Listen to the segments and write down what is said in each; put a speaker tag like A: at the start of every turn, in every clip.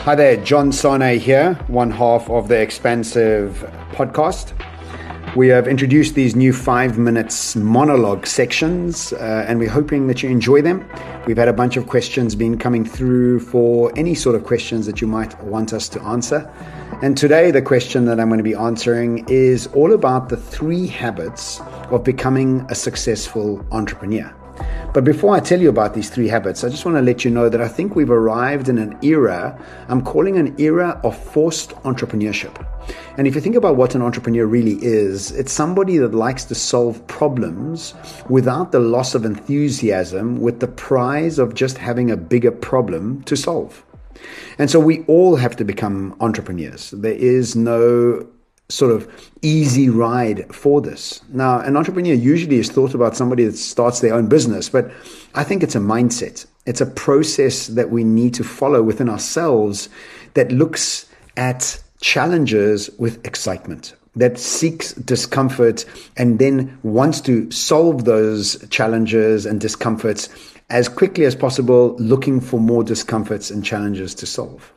A: Hi there, John Sane here, one half of the Expansive podcast. We have introduced these new 5 minutes monologue sections and we're hoping that you enjoy them. We've had a bunch of questions been coming through for any sort of questions that you might want us to answer. And today the question that I'm going to be answering is all about the 3 habits of becoming a successful entrepreneur. But before I tell you about these 3 habits, I just want to let you know that I think we've arrived in an era, I'm calling an era of forced entrepreneurship. And if you think about what an entrepreneur really is, it's somebody that likes to solve problems without the loss of enthusiasm, with the prize of just having a bigger problem to solve. And so we all have to become entrepreneurs. There is no sort of easy ride for this. Now, an entrepreneur usually is thought about somebody that starts their own business, but I think it's a mindset. It's a process that we need to follow within ourselves that looks at challenges with excitement, that seeks discomfort and then wants to solve those challenges and discomforts as quickly as possible, looking for more discomforts and challenges to solve.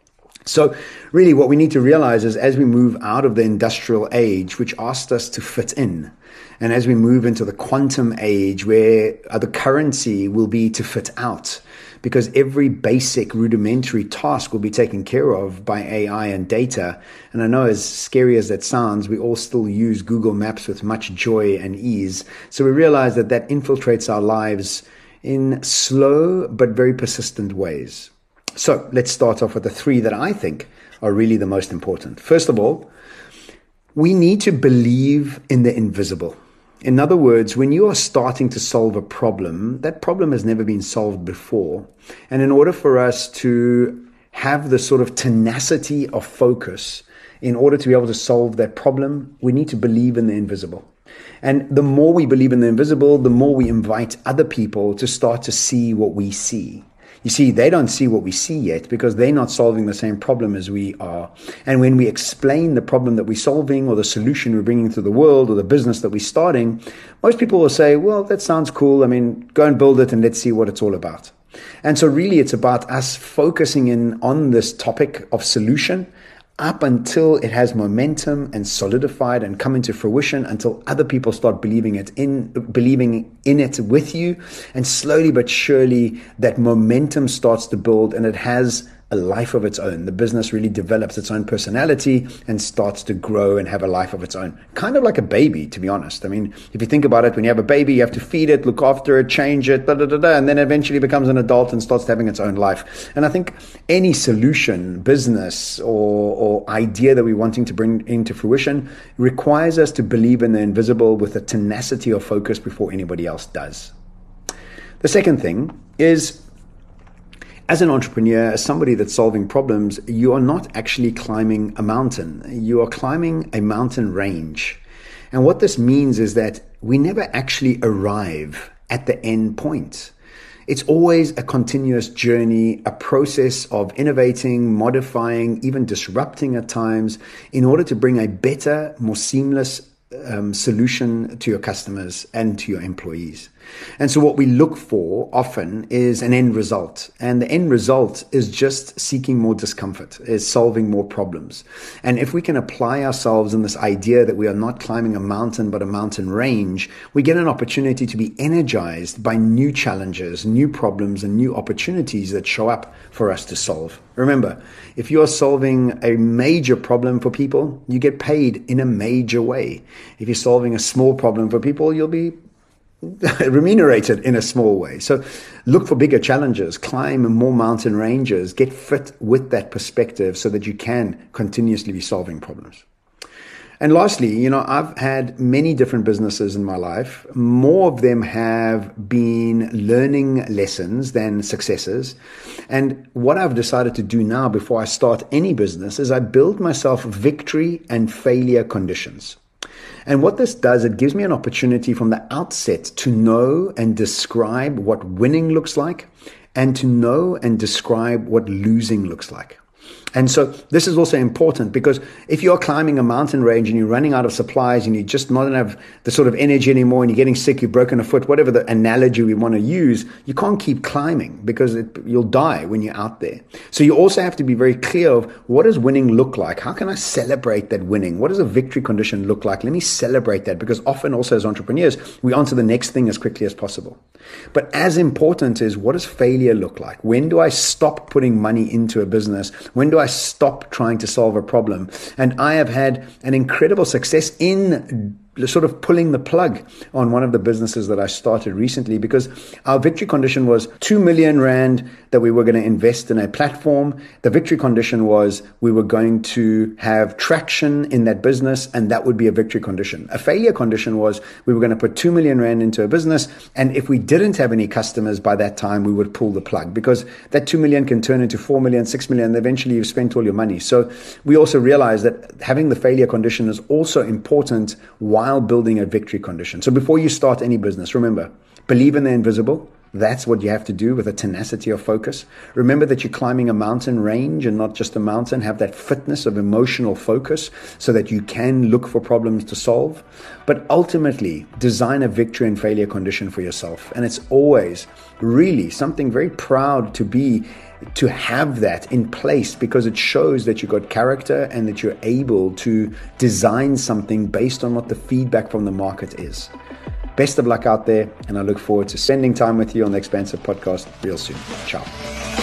A: So really what we need to realize is as we move out of the industrial age, which asked us to fit in, and as we move into the quantum age where the currency will be to fit out, because every basic rudimentary task will be taken care of by AI and data. And I know, as scary as that sounds, we all still use Google Maps with much joy and ease. So we realize that that infiltrates our lives in slow but very persistent ways. So let's start off with the 3 that I think are really the most important. First of all, we need to believe in the invisible. In other words, when you are starting to solve a problem, that problem has never been solved before. And in order for us to have the sort of tenacity of focus, in order to be able to solve that problem, we need to believe in the invisible. And the more we believe in the invisible, the more we invite other people to start to see what we see. You see, they don't see what we see yet because they're not solving the same problem as we are. And when we explain the problem that we're solving or the solution we're bringing to the world or the business that we're starting, most people will say, well, that sounds cool. I mean, go and build it and let's see what it's all about. And so really it's about us focusing in on this topic of solution up until it has momentum and solidified and come into fruition, until other people start believing in it with you. And slowly but surely that momentum starts to build and it has a life of its own. The business really develops its own personality and starts to grow and have a life of its own. Kind of like a baby, to be honest. I mean, if you think about it, when you have a baby, you have to feed it, look after it, change it, and then eventually becomes an adult and starts having its own life. And I think any solution, business, or idea that we're wanting to bring into fruition requires us to believe in the invisible with a tenacity of focus before anybody else does. The second thing is, as an entrepreneur, as somebody that's solving problems, you are not actually climbing a mountain. You are climbing a mountain range. And what this means is that we never actually arrive at the end point. It's always a continuous journey, a process of innovating, modifying, even disrupting at times in order to bring a better, more seamless solution to your customers and to your employees. And so what we look for often is an end result. And the end result is just seeking more discomfort, is solving more problems. And if we can apply ourselves in this idea that we are not climbing a mountain, but a mountain range, we get an opportunity to be energized by new challenges, new problems, and new opportunities that show up for us to solve. Remember, if you are solving a major problem for people, you get paid in a major way. If you're solving a small problem for people, you'll be remunerated in a small way. So look for bigger challenges, climb more mountain ranges, get fit with that perspective so that you can continuously be solving problems. And lastly, I've had many different businesses in my life. More of them have been learning lessons than successes. And what I've decided to do now before I start any business is I build myself victory and failure conditions. And what this does, it gives me an opportunity from the outset to know and describe what winning looks like and to know and describe what losing looks like. And so this is also important, because if you're climbing a mountain range and you're running out of supplies and you just not have the sort of energy anymore and you're getting sick, you've broken a foot, whatever the analogy we want to use, you can't keep climbing because you'll die when you're out there. So you also have to be very clear of, what does winning look like? How can I celebrate that winning? What does a victory condition look like? Let me celebrate that, because often also as entrepreneurs, we answer the next thing as quickly as possible. But as important is, what does failure look like? When do I stop putting money into a business? When do I stop trying to solve a problem? And I have had an incredible success in sort of pulling the plug on one of the businesses that I started recently, because our victory condition was 2 million Rand that we were going to invest in a platform. The victory condition was we were going to have traction in that business, and that would be a victory condition. A failure condition was we were going to put 2 million Rand into a business, and if we didn't have any customers by that time, we would pull the plug, because that 2 million can turn into 4 million, 6 million, and eventually you've spent all your money. So we also realized that having the failure condition is also important while building a victory condition. So before you start any business, remember, believe in the invisible. That's what you have to do with a tenacity of focus. Remember that you're climbing a mountain range and not just a mountain. Have that fitness of emotional focus so that you can look for problems to solve. But ultimately, design a victory and failure condition for yourself. And it's always really something very proud to have that in place, because it shows that you've got character and that you're able to design something based on what the feedback from the market is. Best of luck out there, and I look forward to spending time with you on the Expansive Podcast real soon. Ciao.